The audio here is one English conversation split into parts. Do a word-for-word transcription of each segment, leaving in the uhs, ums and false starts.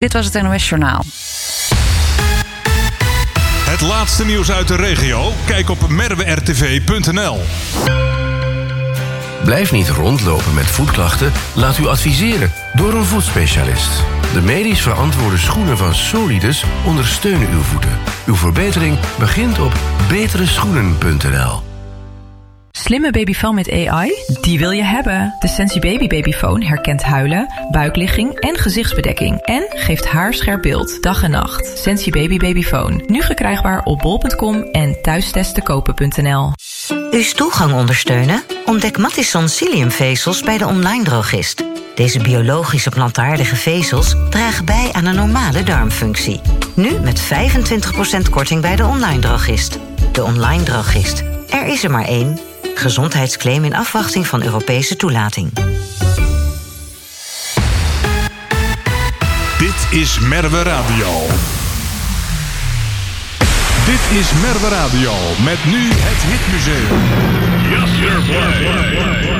Dit was het N O S Journaal. Het laatste nieuws uit de regio? Kijk op merwe r t v punt n l. Blijf niet rondlopen met voetklachten. Laat u adviseren door een voetspecialist. De medisch verantwoorde schoenen van Solidus ondersteunen uw voeten. Uw verbetering begint op betere schoenen punt n l. Slimme babyfoon met A I? Die wil je hebben. De Sensi Baby Babyfoon herkent huilen, buikligging en gezichtsbedekking. En geeft haarscherp beeld, dag en nacht. Sensi Baby Babyfoon. Nu verkrijgbaar op bol punt com en thuistestenkopen punt n l. Uw stoelgang ondersteunen? Ontdek Matisson Ciliumvezels bij de online drogist. Deze biologische plantaardige vezels dragen bij aan een normale darmfunctie. Nu met vijfentwintig procent korting bij de online drogist. De online drogist. Er is er maar één. Gezondheidsclaim in afwachting van Europese toelating. Dit is Merwe Radio. Dit is Merwe Radio met nu het Hitmuseum. Yes, sir, play.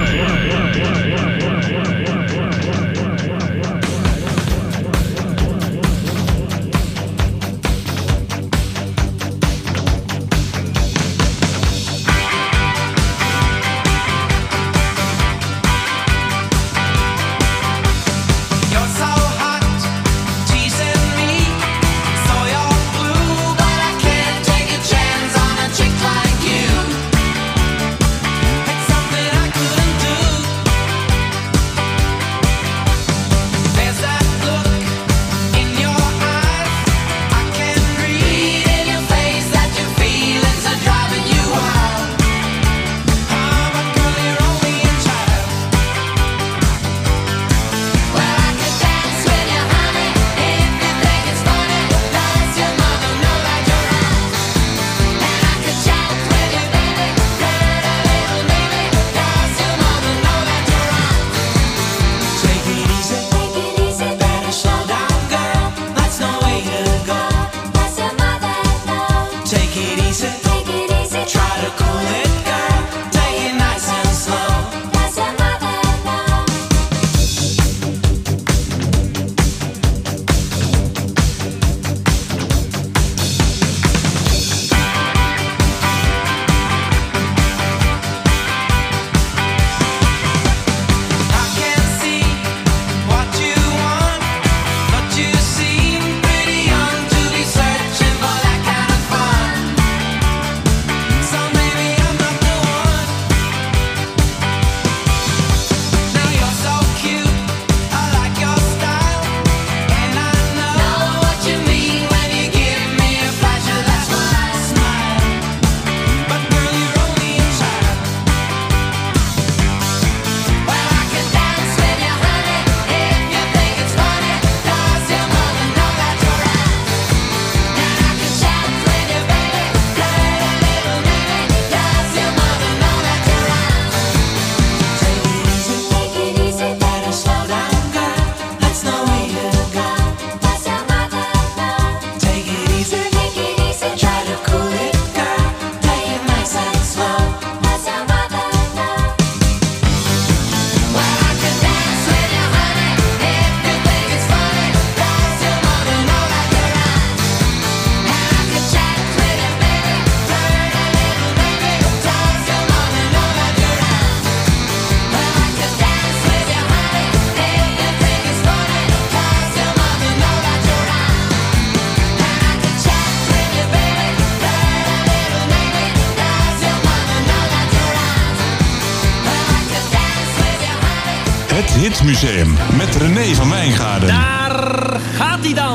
Het Hitmuseum met René van Wijngaarden. Daar gaat hij dan.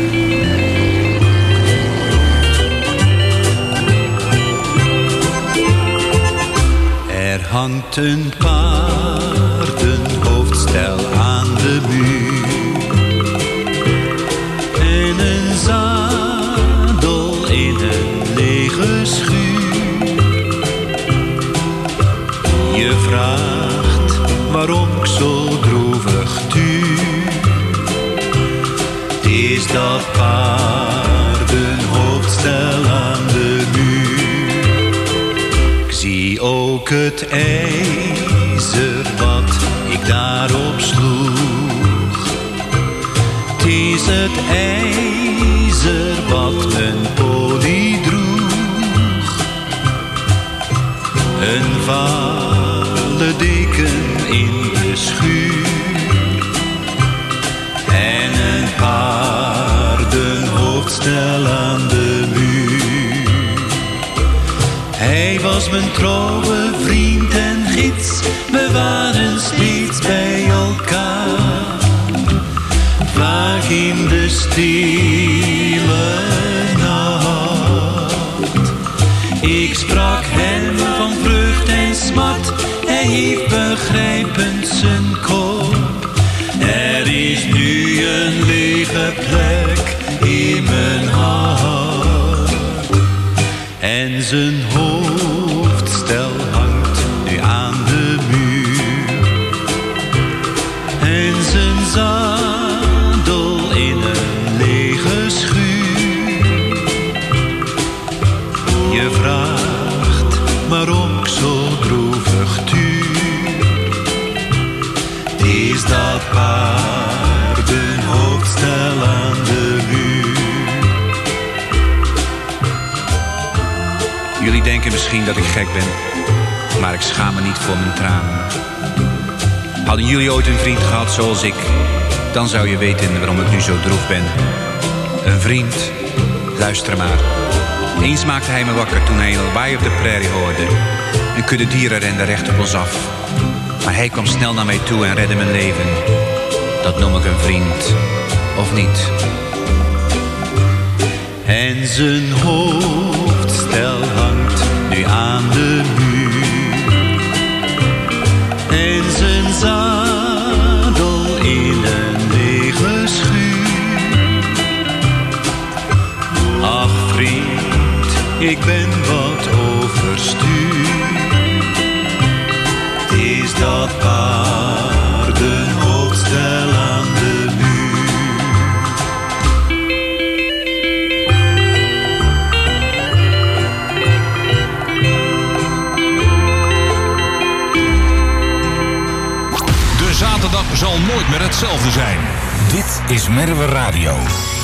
Er hangt een paardenhoofdstel aan de muur. En een zadel in een lege schuur. Je vraagt waarom ik zo droevig tuur. Het is dat paardenhoofdstel aan de muur. Ik zie ook het ijzer wat ik daarop sloeg. Het is was het ijzer wat mijn pony droeg. Een vale deken in de schuur. En een paardenhoofdstel aan de muur. Hij was mijn trouwe vriend en gids. We waren steeds bij elkaar. Vaak in de stille nacht. Ik sprak hem van vreugd en smart. Hij heeft begrijpend zijn kop. Er is nu een lege plek in mijn hart. En zijn hoofdstel hangt nu aan de muur. En zijn zadel in een lege schuur. Je vraagt maar ook zo droevig duur. Het is dat paardenhoofdstel aan de muur. Jullie denken misschien dat ik gek ben, maar ik schaam me niet voor mijn tranen. Hadden jullie ooit een vriend gehad zoals ik, dan zou je weten waarom ik nu zo droef ben. Een vriend, luister maar. Eens maakte hij me wakker toen hij een lawaai op de prairie hoorde. Een kudde dieren rende recht op ons af. Maar hij kwam snel naar mij toe en redde mijn leven. Dat noem ik een vriend, of niet? En zijn hoofdstel hangt nu aan de muur. En zijn zadel in een lege schuur. Ach vriend, ik ben wat overstuur. Het is dat paardenhoofdstel aan de muur. De zaterdag zal nooit meer hetzelfde zijn. Dit is Merwe Radio.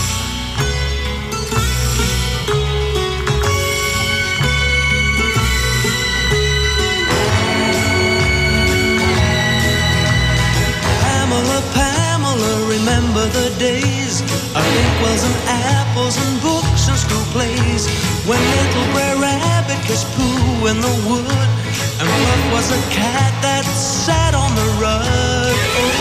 Pamela, Pamela, remember the days of inkwells and apples and books and school plays, when little Brer Rabbit kissed Pooh in the wood, and Fluff was a cat that sat on the rug. Oh.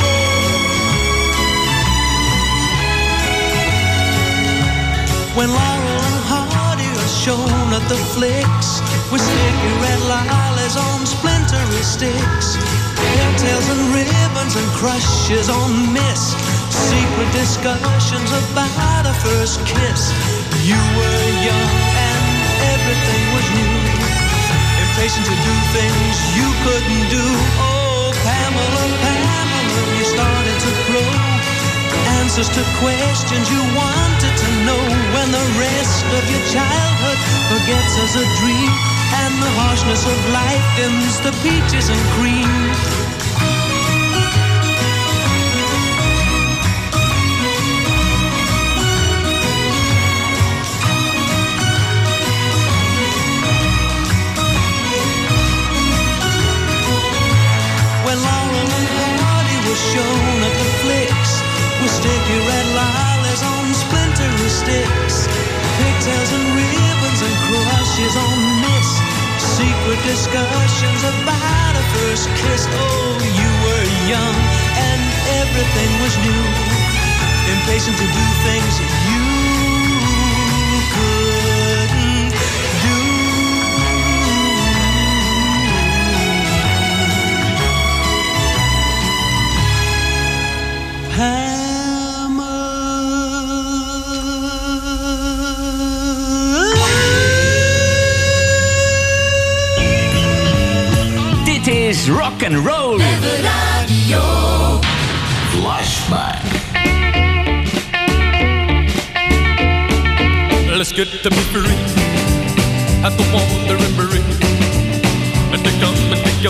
When Laurel and Hardy are shown at the flicks, with sticky red lollies on splintery sticks, pigtails and ribbons and crushes on Miss, secret discussions about a first kiss. You were young and everything was new, impatient to do things you couldn't do. Oh, Pamela, Pamela, you started to grow answers to questions you wanted to know, when the rest of your childhood forgets as a dream, and the harshness of life dims the peaches and cream. When Laurel and Hardy were shown at the flicks, with sticky red lollies on splintery sticks, pigtails and ribbons and crushes on Miss, secret discussions about a first kiss. Oh, you were young and everything was new, impatient to do things you couldn't do. Dit is rock and roll. Radio Flashback. Let's get to be free at the wandering bridge, and to come and to go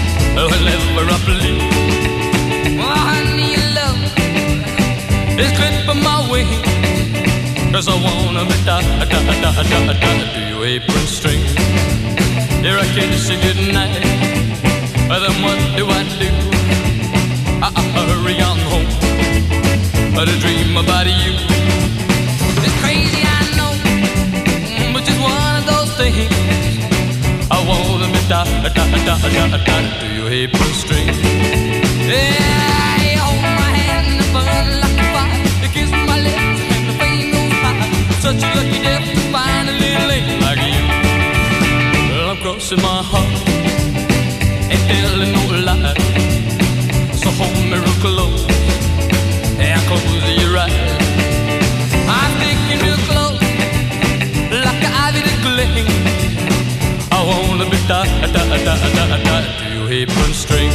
whenever I please. Oh, honey, your love is good. my way. Cause I wanna be da da da da da da to your apron string. Here I kiss you goodnight. Then what do I do? I, I hurry on home. But I dream about you. It's crazy, I know, but just one of those things. I wanna be da da da da da da to your apron string. Yeah, you hold my hand and burn like a fire. You kiss my lips and the flame goes high. Such a lucky day to find a little lady like you. Well, I'm crossing my heart, ain't telling no lie. So hold me real close and close your eyes. I'm sticking real close like an ivy to gleam. I wanna be da da da da da da to your apron string.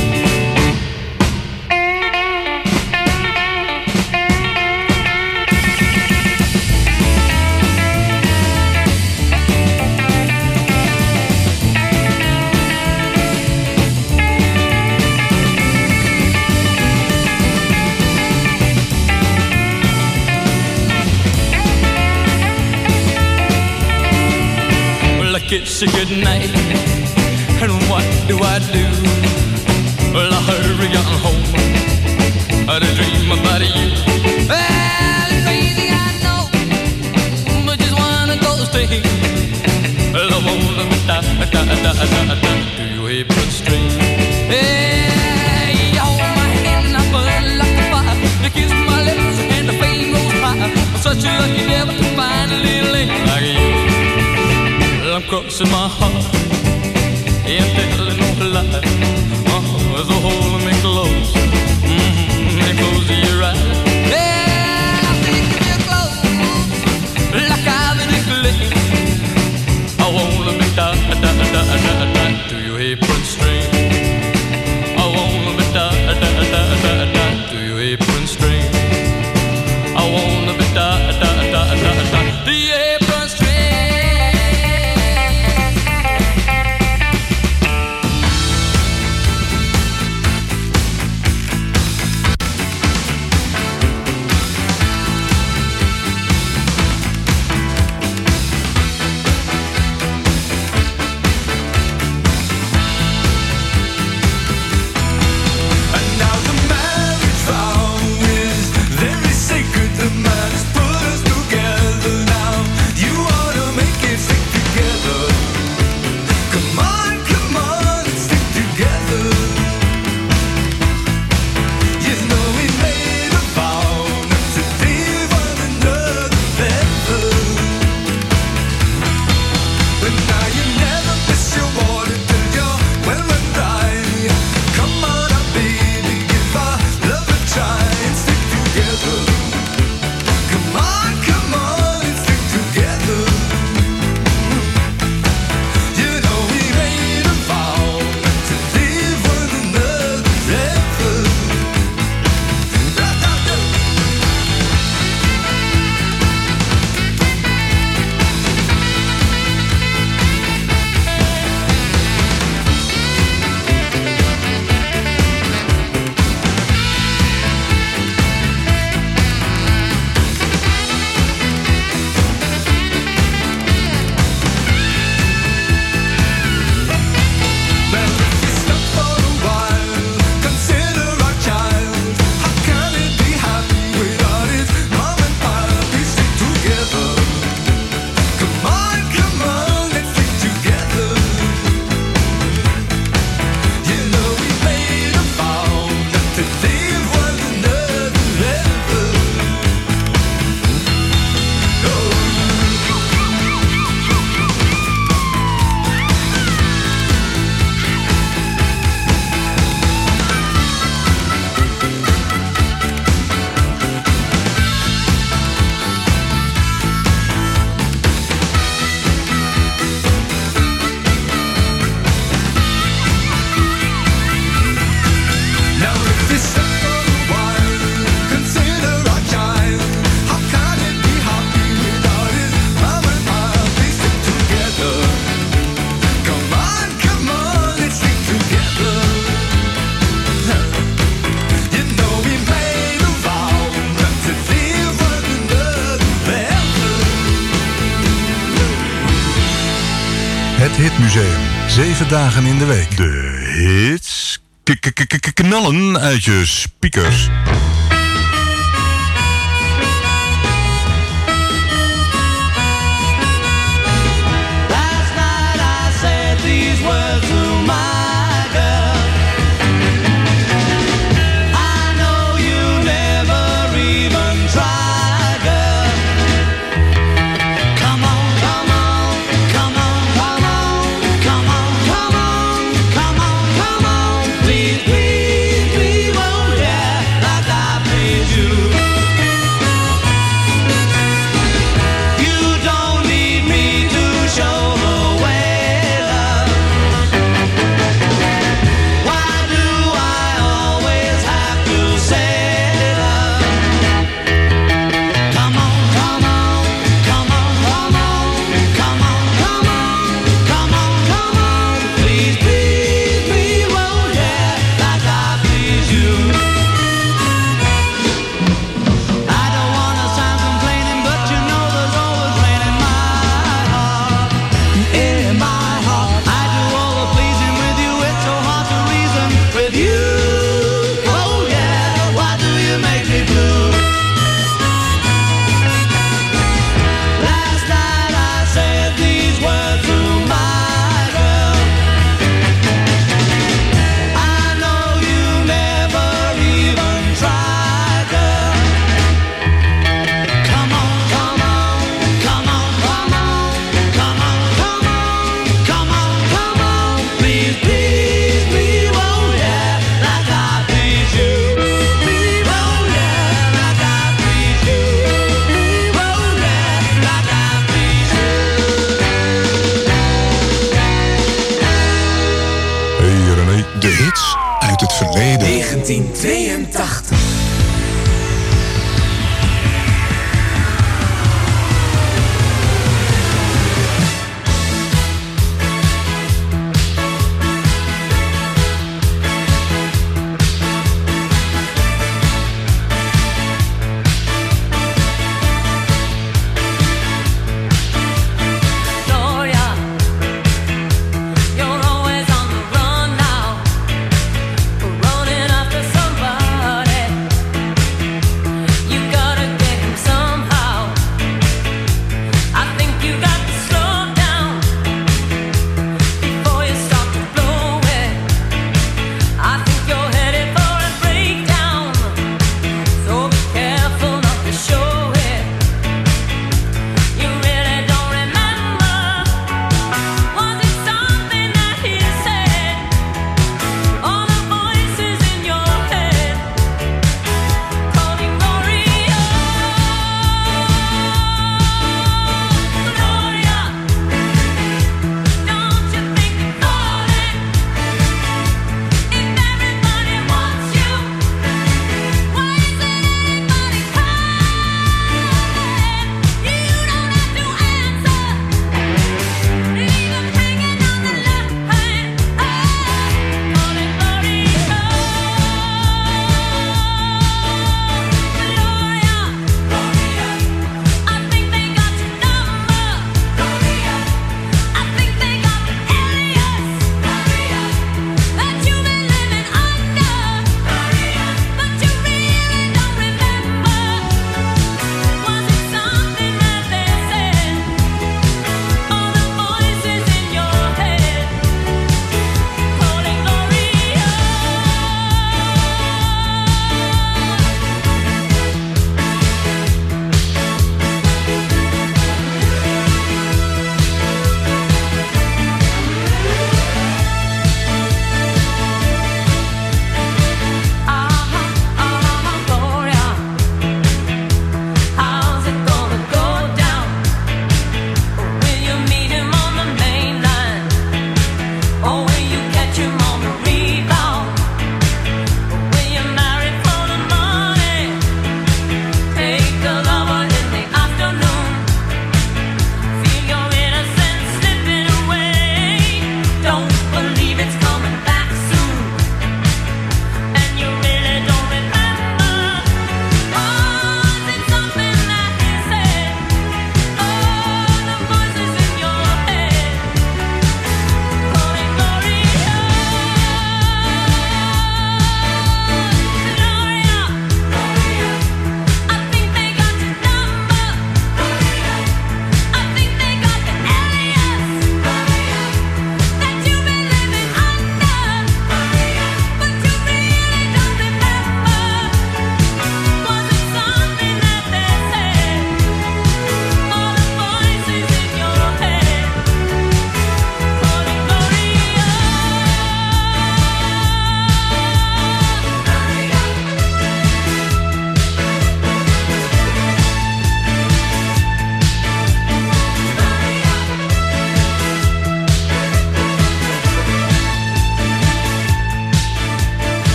Kiss you goodnight, and what do I do? Well, I hurry on home, I dream about you. Well, it's crazy, I know, but just one of those things. Well, I wanna be da da da da da to your apron string. Hey, you hold my hand and I burn like a fire. You kiss my lips and the flame goes high. I'm such a lucky devil to find a little lady like you. I'm crossing my heart, ain't telling no lie. Oh, so hold me close, mm-hmm, and close your eyes. Yeah, I'm taking you close, like I've been gleam. I wanna be da da da da da to your apron string. I wanna be da da da da da to your apron string. I wanna be da da da da da to your apron string. Hitmuseum. Zeven dagen in de week. De hits knallen uit je speakers. Last night I said these words to my girl. I know you never even tried, girl. Come on, come on, come on, come on, come on, come on, come on, come on. Please, please, please, oh yeah, like I please you. You don't need me to show the way, love. Why do I always have to say love? Come on, come on, come on, come on, come on, come on, come on, come on. Please, please, please, oh yeah, like I please you. I don't wanna sound complaining, but you know there's always rain in my heart, in my heart. I do all the pleasing with you, it's so hard to reason with you. Oh yeah, why do you make me blue? Last night I said these words to my girl. I know you never even tried, girl. Come on, come on, come on, come on, come on, come on, come on, come on. Please, please, please, oh yeah, like I please you. Please, oh yeah, like I please you. Please, oh yeah, like I please you. Hey René, de hits uit het verleden. negentien tweeëntachtig. You're always on the run now, running after somebody.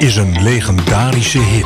is een legendarische hit.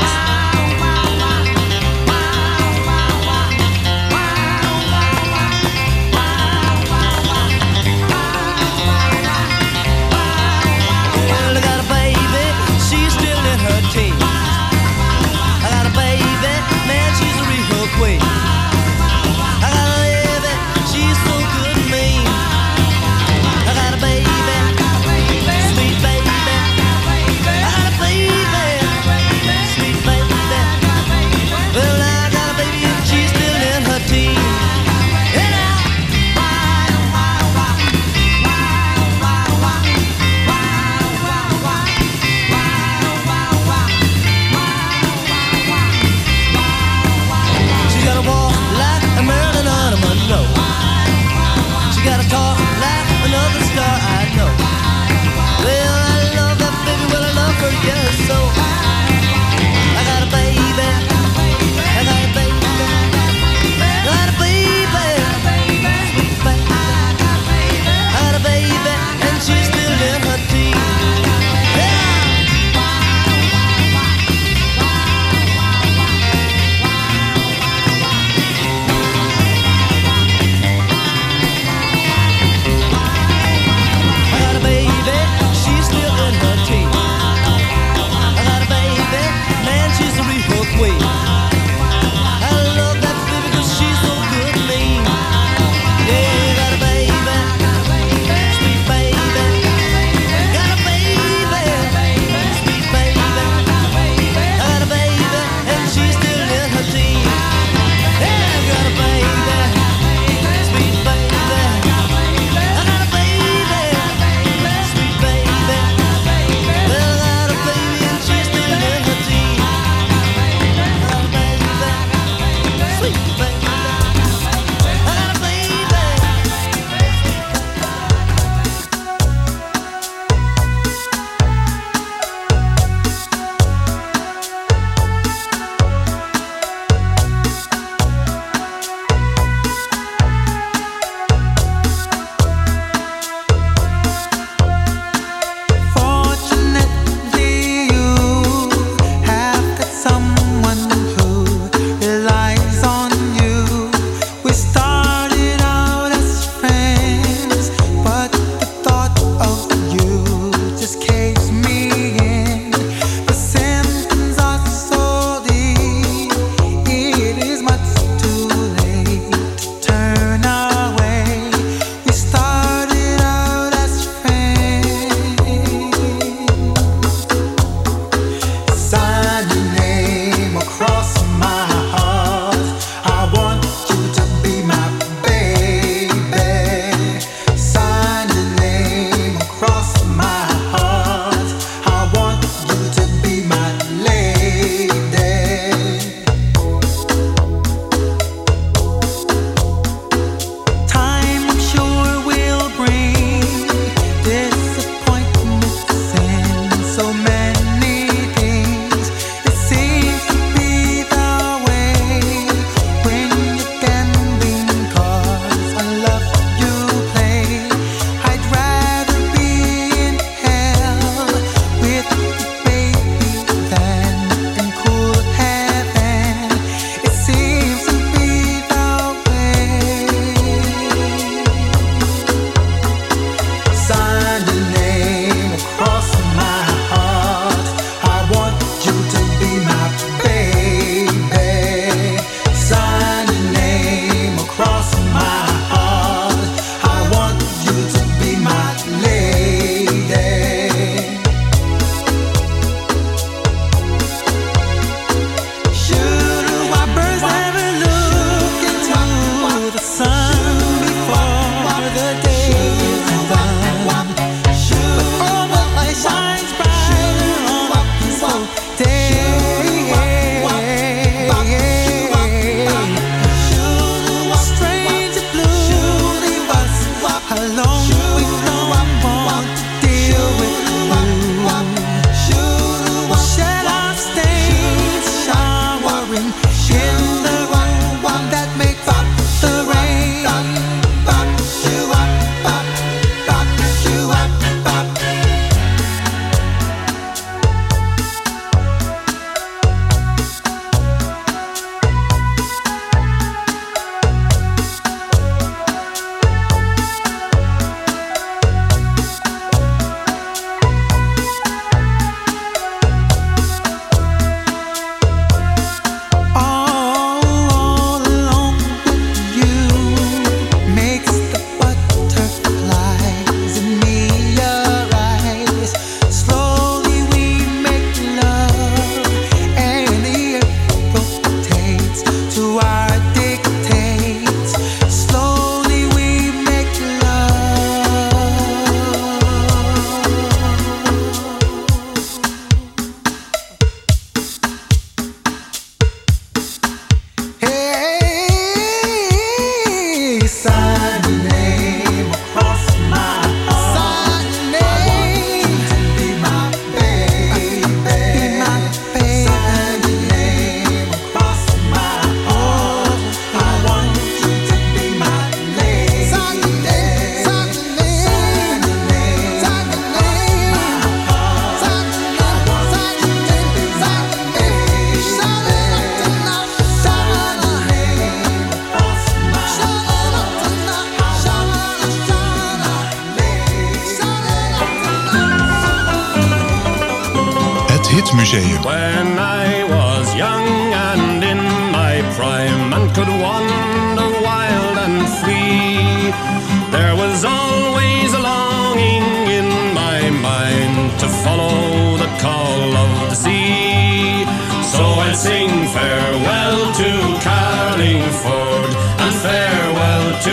Museum. When I was young and in my prime and could wander wild and free, there was always a longing in my mind to follow the call of the sea. So I'll sing farewell to Carlingford and farewell to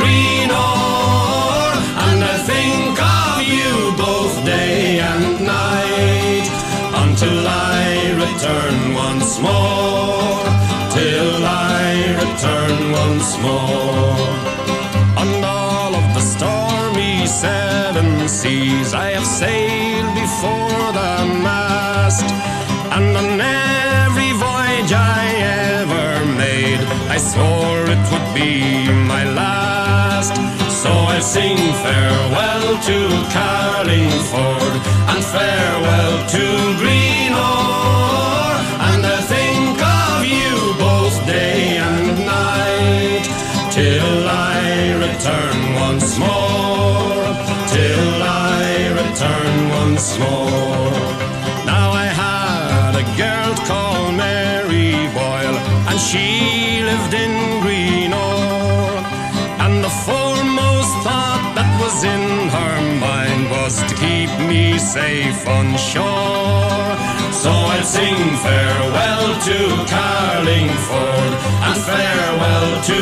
Greenore, and I think of you both day and night until I return once more, till I return once more. On all of the stormy seven seas I have sailed before the mast, and on every voyage I ever made I swore it would be my last. So I'll sing farewell to Carlingford and farewell to Greenore, and I think of you both day and night till I return once more, till I return once more. Now I had a girl called Mary Boyle, and she lived in Greenore, and the foremost thought that was in her mind was to keep me safe on shore. So I'll sing farewell to Carlingford and farewell to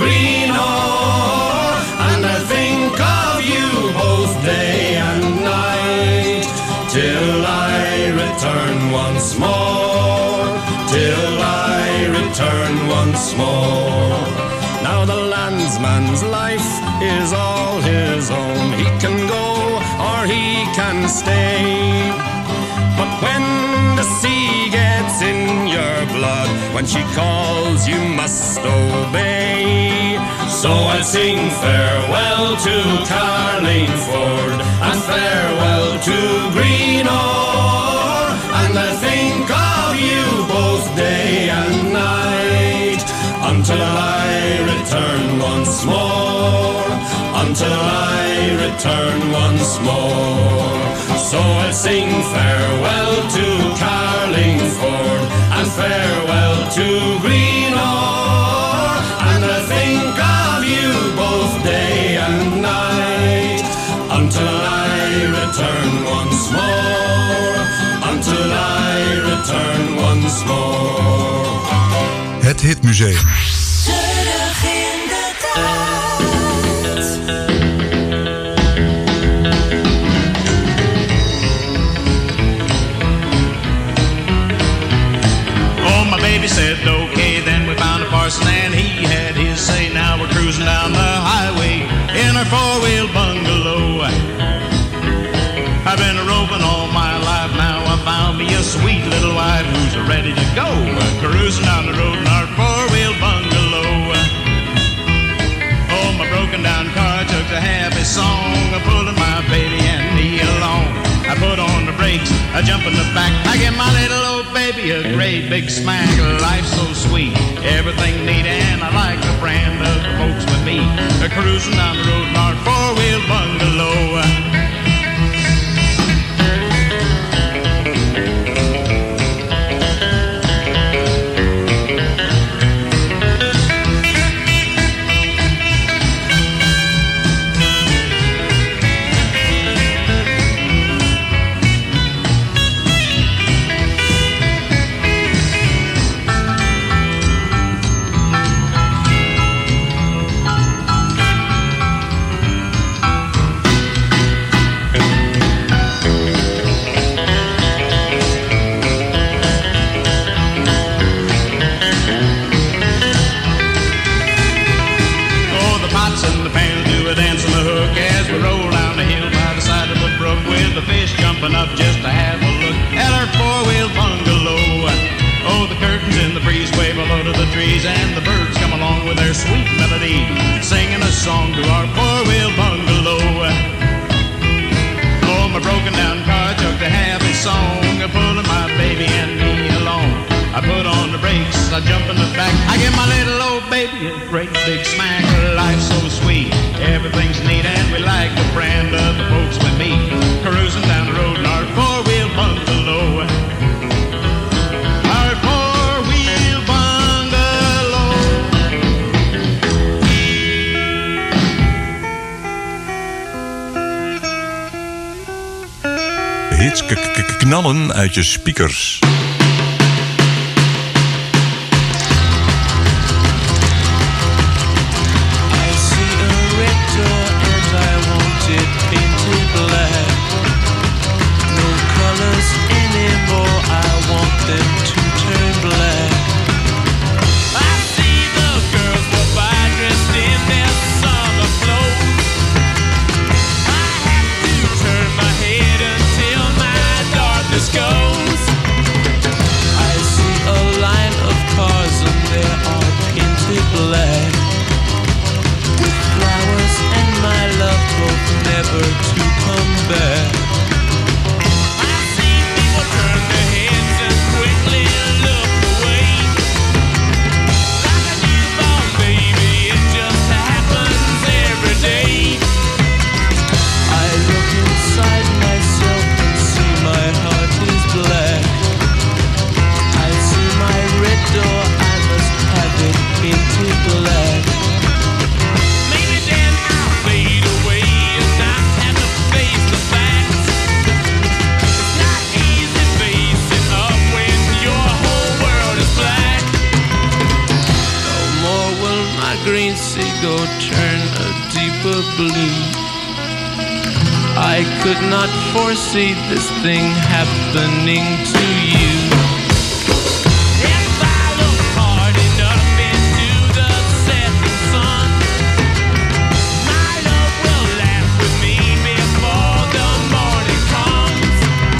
Greenore, and I think of you both day and night till I return once more, till I return once more. Now the landsman's life is all his own. He can go or he can stay, but when the sea gets in your blood, when she calls you must obey. So I'll sing farewell to Carlingford and farewell to Greenore, and I think of you both day and night until I return once more, until I return once more. So I'll sing farewell to Carlingford and farewell to Greenore, and I think of you both day and night until I return once more, until I return once more. Het Hitmuseum. Terug in de tijd. Oh, my baby said okay, then we found a parson and he had his say. Now we're cruising down the highway in our four-wheel bungalow. I've been roving all my life, now I found me a sweet little wife who's ready to go. Cruising down the road in our four-wheel bungalow. Oh, my broken down car took a happy song, pulling my baby and me along. I put on the brakes, I jump in the back, I give my little old baby a great big smack. Life's so sweet, everything neat, and I like the brand of the folks with me. Cruising down the road in our four-wheel bungalow. Up just to have a look at our four-wheel bungalow. Oh, the curtains in the breeze wave below to the trees, and the birds come along with their sweet melody, singing a song to our four-wheel bungalow. Oh, my broken down car took a happy song, pulling my baby and me along. I put on the brakes, I jump in the back, I give my little old baby a great big smack. Life's so sweet, everything's neat, and we like the brand of the folks with me. Cruising down the road in our four-wheel bungalow. knallen uit je speakers. Foresee this thing happening to you. If I look hard enough into the setting sun, my love will laugh with me before the morning comes.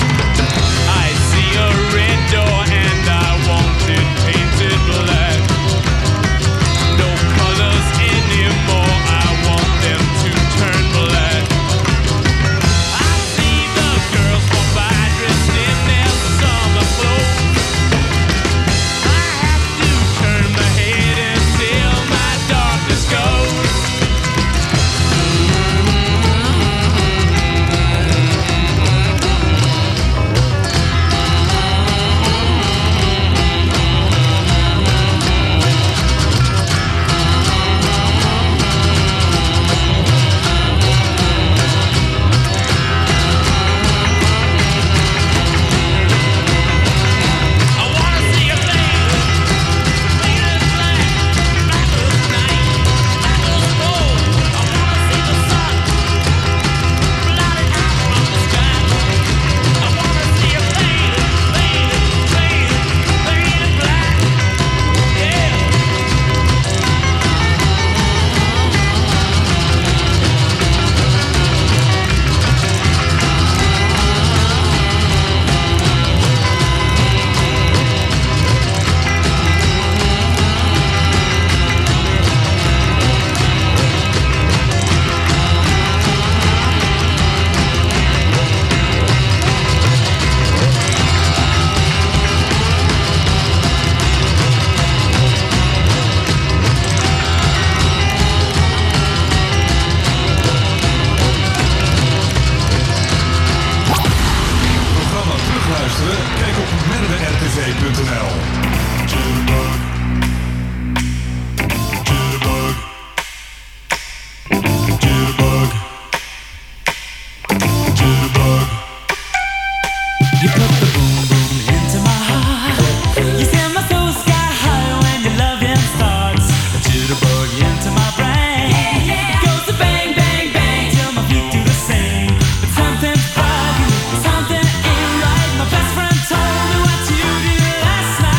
I see a red door and I want it painted black. No colors anymore, I want them to turn black. Something ain't right. My best friend told me what you did last night.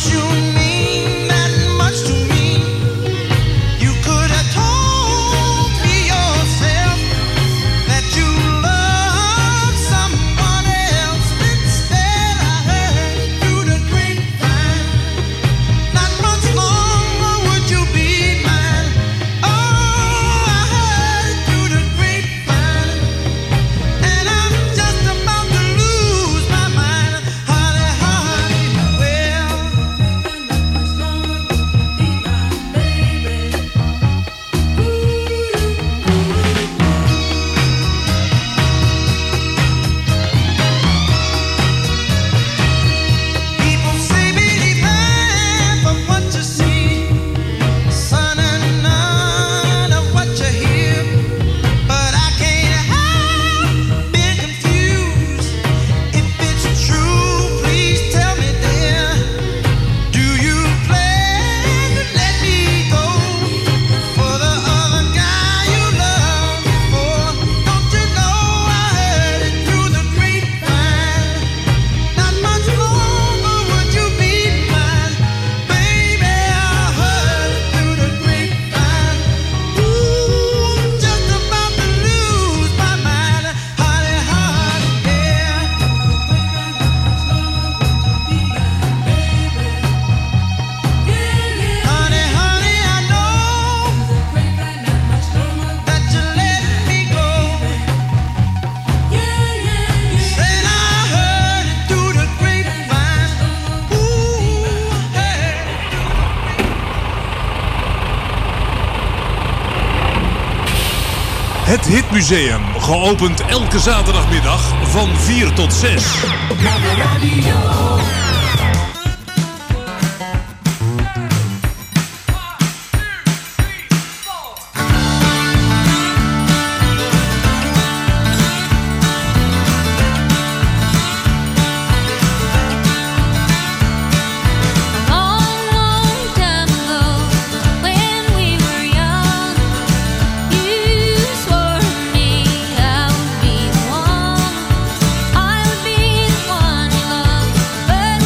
Het Hitmuseum, geopend elke zaterdagmiddag van vier tot zes. But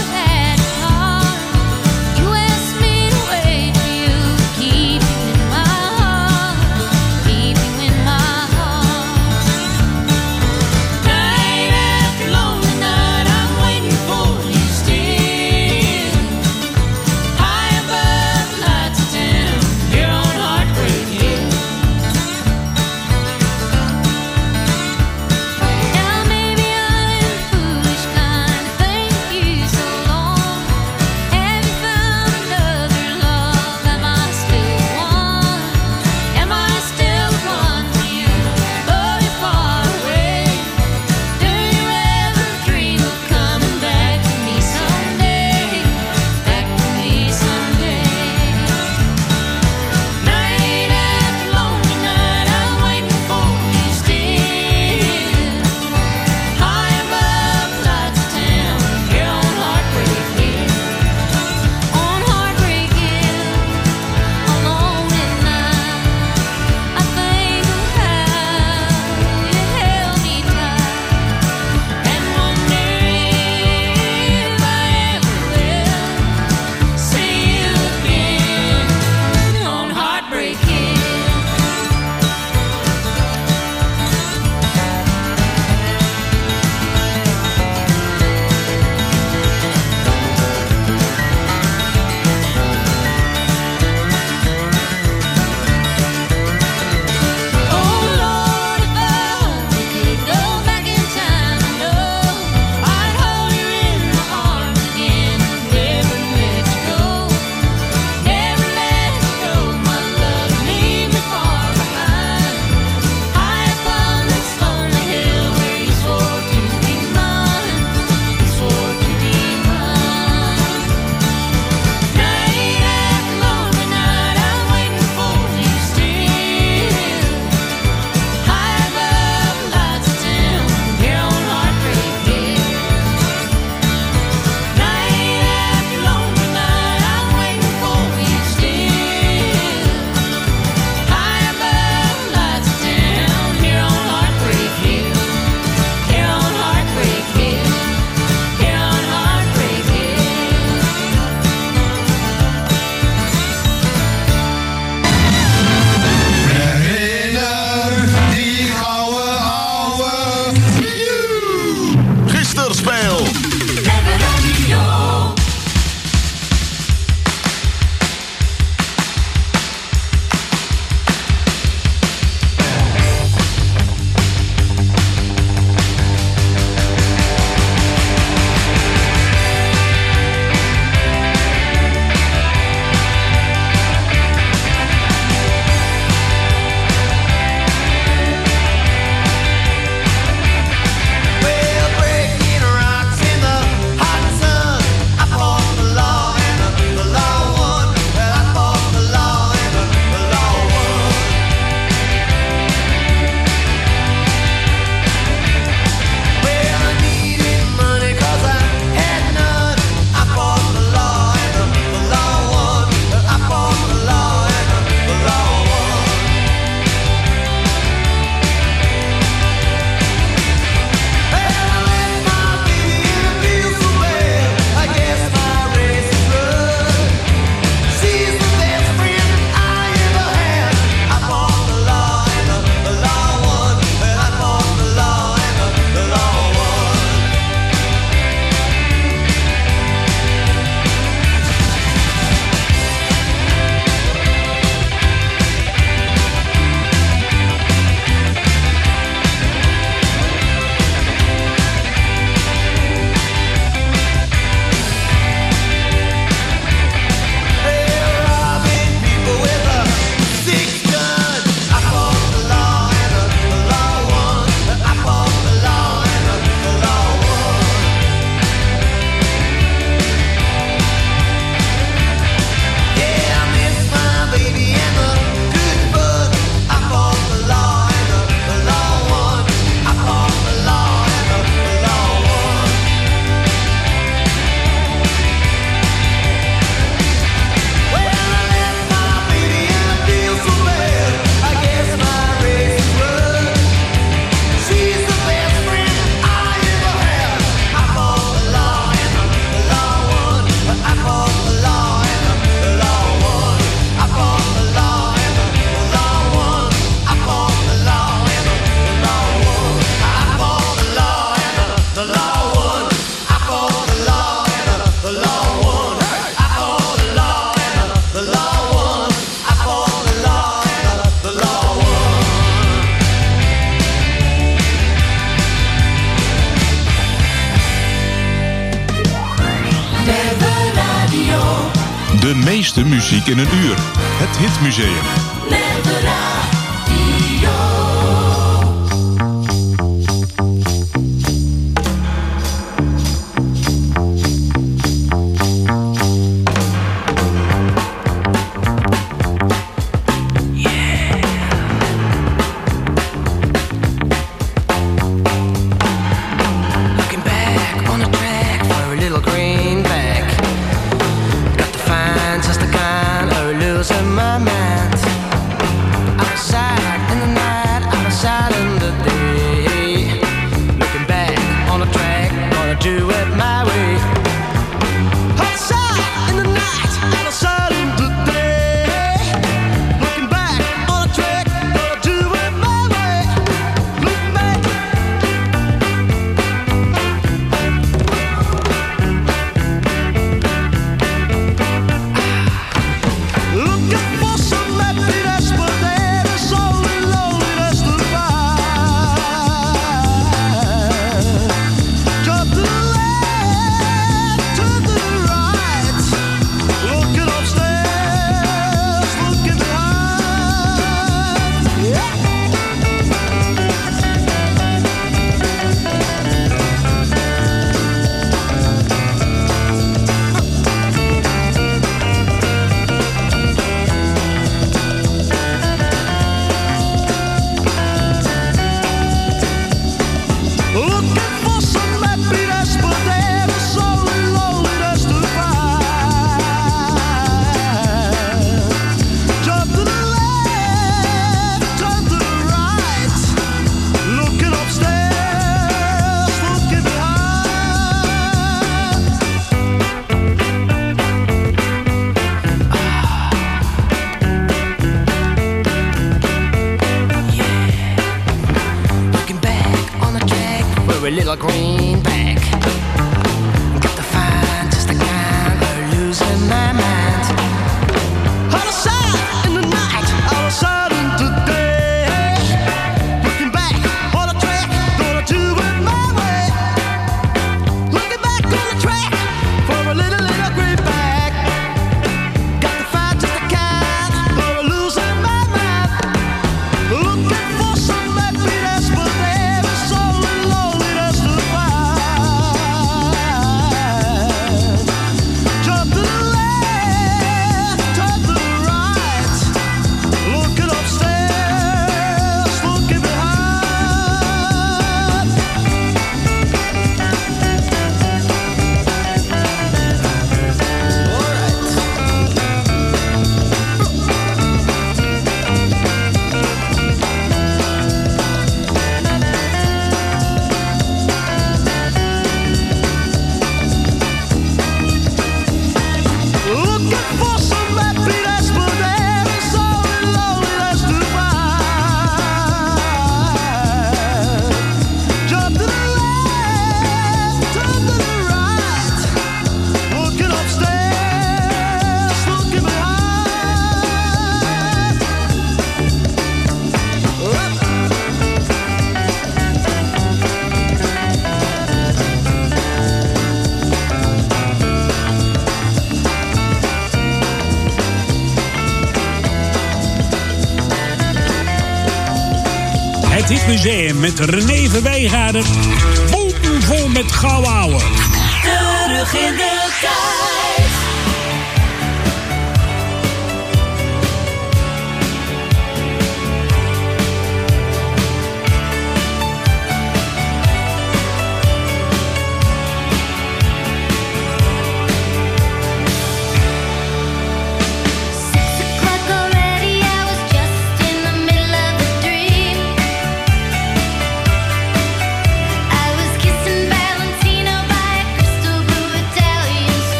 De meeste muziek in een uur. Het Hitmuseum. Het Hitmuseum met René Verwijgaarden. Bomvol met gouden ouwe. Terug in de tijd.